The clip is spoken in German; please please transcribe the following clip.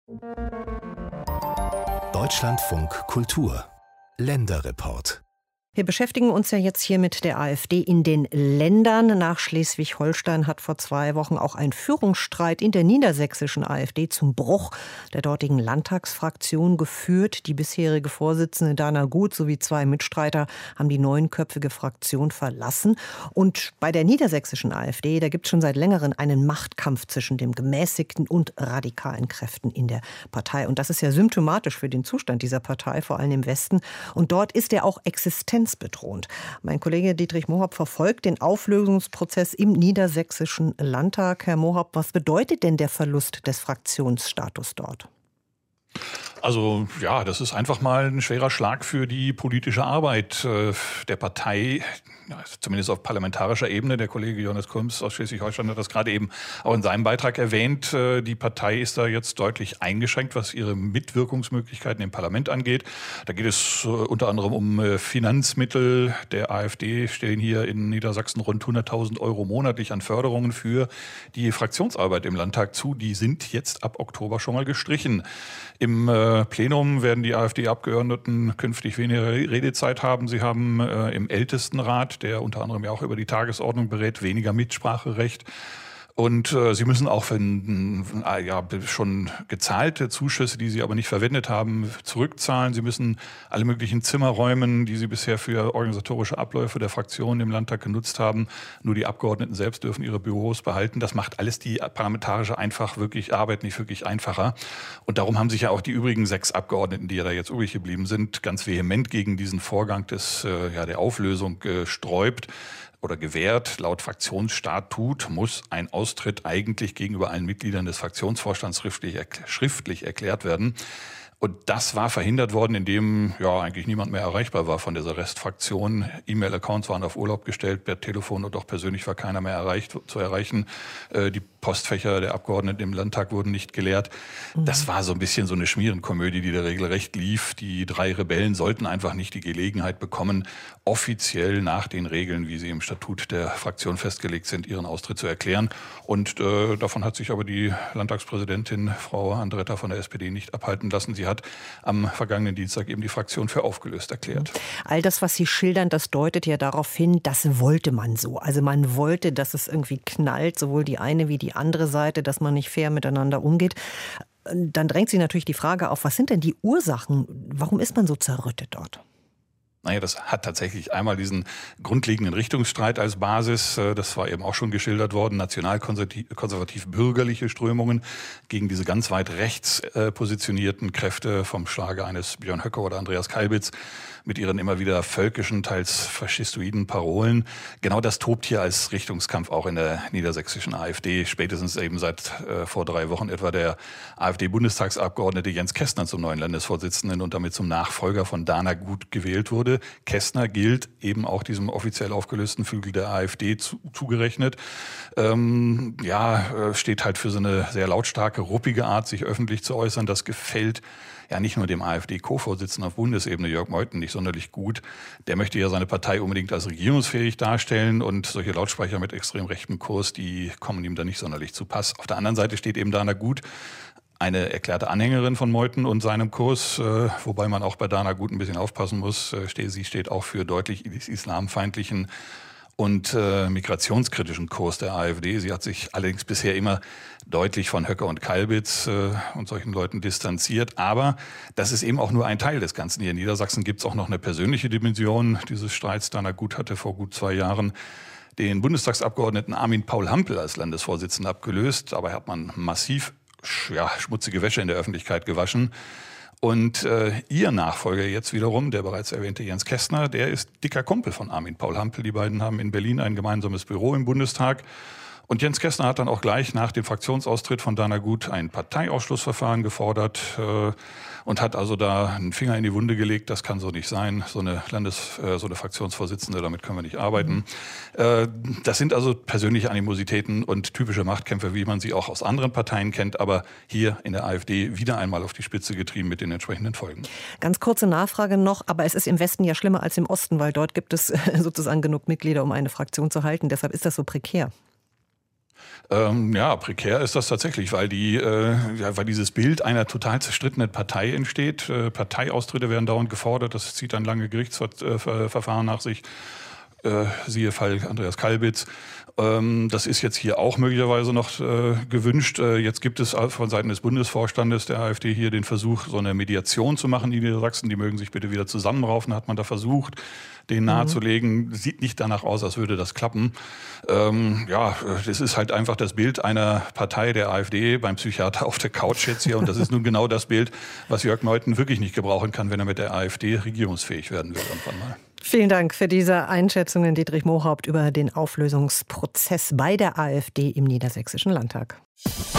Deutschlandfunk Kultur Länderreport. Wir beschäftigen uns ja jetzt hier mit der AfD in den Ländern. Nach Schleswig-Holstein hat vor 2 Wochen auch ein Führungsstreit in der niedersächsischen AfD zum Bruch der dortigen Landtagsfraktion geführt. Die bisherige Vorsitzende Dana Gut sowie 2 Mitstreiter haben die 9-köpfige Fraktion verlassen. Und bei der niedersächsischen AfD, da gibt es schon seit längerem einen Machtkampf zwischen den gemäßigten und radikalen Kräften in der Partei. Und das ist ja symptomatisch für den Zustand dieser Partei, vor allem im Westen. Und dort ist er auch existenzbedrohend. Mein Kollege Dietrich Mohaupt verfolgt den Auflösungsprozess im niedersächsischen Landtag. Herr Mohaupt, was bedeutet denn der Verlust des Fraktionsstatus dort? Also ja, das ist einfach mal ein schwerer Schlag für die politische Arbeit der Partei, zumindest auf parlamentarischer Ebene. Der Kollege Jonas Kulms aus Schleswig-Holstein hat das gerade eben auch in seinem Beitrag erwähnt. Die Partei ist da jetzt deutlich eingeschränkt, was ihre Mitwirkungsmöglichkeiten im Parlament angeht. Da geht es unter anderem um Finanzmittel. Der AfD stehen hier in Niedersachsen rund 100.000 Euro monatlich an Förderungen für die Fraktionsarbeit im Landtag zu. Die sind jetzt ab Oktober schon mal gestrichen. Im Plenum werden die AfD-Abgeordneten künftig weniger Redezeit haben. Sie haben im Ältestenrat, der unter anderem ja auch über die Tagesordnung berät, weniger Mitspracherecht. Und sie müssen auch für schon gezahlte Zuschüsse, die sie aber nicht verwendet haben, zurückzahlen. Sie müssen alle möglichen Zimmer räumen, die sie bisher für organisatorische Abläufe der Fraktionen im Landtag genutzt haben. Nur die Abgeordneten selbst dürfen ihre Büros behalten. Das macht alles die parlamentarische Arbeit nicht wirklich einfacher. Und darum haben sich ja auch die übrigen 6 Abgeordneten, die ja da jetzt übrig geblieben sind, ganz vehement gegen diesen Vorgang der Auflösung gesträubt oder gewährt. Laut Fraktionsstatut muss ein Austritt eigentlich gegenüber allen Mitgliedern des Fraktionsvorstands schriftlich erklärt werden. Und das war verhindert worden, indem eigentlich niemand mehr erreichbar war von dieser Restfraktion. E-Mail-Accounts waren auf Urlaub gestellt, per Telefon und auch persönlich war keiner mehr zu erreichen. Die Postfächer der Abgeordneten im Landtag wurden nicht geleert. Das war so ein bisschen so eine Schmierenkomödie, die da regelrecht lief. Die 3 Rebellen sollten einfach nicht die Gelegenheit bekommen, offiziell nach den Regeln, wie sie im Statut der Fraktion festgelegt sind, ihren Austritt zu erklären. Und davon hat sich aber die Landtagspräsidentin, Frau Andretta von der SPD, nicht abhalten lassen. Sie hat am vergangenen Dienstag eben die Fraktion für aufgelöst erklärt. All das, was Sie schildern, das deutet ja darauf hin, das wollte man so. Also man wollte, dass es irgendwie knallt, sowohl die eine wie die andere Seite, dass man nicht fair miteinander umgeht. Dann drängt sich natürlich die Frage auf, was sind denn die Ursachen? Warum ist man so zerrüttet dort? Naja, das hat tatsächlich einmal diesen grundlegenden Richtungsstreit als Basis. Das war eben auch schon geschildert worden. Nationalkonservativ-bürgerliche Strömungen gegen diese ganz weit rechts positionierten Kräfte vom Schlage eines Björn Höcke oder Andreas Kalbitz mit ihren immer wieder völkischen, teils faschistoiden Parolen. Genau das tobt hier als Richtungskampf auch in der niedersächsischen AfD. Spätestens eben seit vor 3 Wochen etwa der AfD-Bundestagsabgeordnete Jens Kestner zum neuen Landesvorsitzenden und damit zum Nachfolger von Dana Gut gewählt wurde. Kestner gilt eben auch diesem offiziell aufgelösten Flügel der AfD zugerechnet. Steht halt für so eine sehr lautstarke, ruppige Art, sich öffentlich zu äußern. Das gefällt ja nicht nur dem AfD-Co-Vorsitzenden auf Bundesebene Jörg Meuthen nicht sonderlich gut. Der möchte ja seine Partei unbedingt als regierungsfähig darstellen und solche Lautsprecher mit extrem rechtem Kurs, die kommen ihm da nicht sonderlich zu Pass. Auf der anderen Seite steht eben Dana Gut, eine erklärte Anhängerin von Meuthen und seinem Kurs, wobei man auch bei Dana Gut ein bisschen aufpassen muss. Sie steht auch für deutlich islamfeindlichen und migrationskritischen Kurs der AfD. Sie hat sich allerdings bisher immer deutlich von Höcke und Kalbitz und solchen Leuten distanziert. Aber das ist eben auch nur ein Teil des Ganzen. Hier in Niedersachsen gibt es auch noch eine persönliche Dimension dieses Streits. Dana Gut hatte vor gut 2 Jahren den Bundestagsabgeordneten Armin Paul Hampel als Landesvorsitzender abgelöst. Dabei hat man massiv schmutzige Wäsche in der Öffentlichkeit gewaschen. Und ihr Nachfolger jetzt wiederum, der bereits erwähnte Jens Kestner, der ist dicker Kumpel von Armin Paul Hampel. Die beiden haben in Berlin ein gemeinsames Büro im Bundestag. Und Jens Kestner hat dann auch gleich nach dem Fraktionsaustritt von Dana Gut ein Parteiausschlussverfahren gefordert und hat also da einen Finger in die Wunde gelegt. Das kann so nicht sein. So eine Fraktionsvorsitzende, damit können wir nicht arbeiten. Das sind also persönliche Animositäten und typische Machtkämpfe, wie man sie auch aus anderen Parteien kennt, aber hier in der AfD wieder einmal auf die Spitze getrieben mit den entsprechenden Folgen. Ganz kurze Nachfrage noch, aber es ist im Westen ja schlimmer als im Osten, weil dort gibt es sozusagen genug Mitglieder, um eine Fraktion zu halten. Deshalb ist das so prekär. Prekär ist das tatsächlich, weil weil dieses Bild einer total zerstrittenen Partei entsteht. Parteiaustritte werden dauernd gefordert, das zieht dann lange Gerichtsverfahren nach sich. Siehe Fall Andreas Kalbitz. Das ist jetzt hier auch möglicherweise noch gewünscht. Jetzt gibt es von Seiten des Bundesvorstandes der AfD hier den Versuch, so eine Mediation zu machen in Niedersachsen. Die mögen sich bitte wieder zusammenraufen, hat man da versucht, denen nahezulegen. Sieht nicht danach aus, als würde das klappen. Das ist halt einfach das Bild einer Partei der AfD beim Psychiater auf der Couch jetzt hier. Und das ist nun genau das Bild, was Jörg Meuthen wirklich nicht gebrauchen kann, wenn er mit der AfD regierungsfähig werden will irgendwann mal. Vielen Dank für diese Einschätzungen, Dietrich Mohaupt, über den Auflösungsprozess bei der AfD im Niedersächsischen Landtag.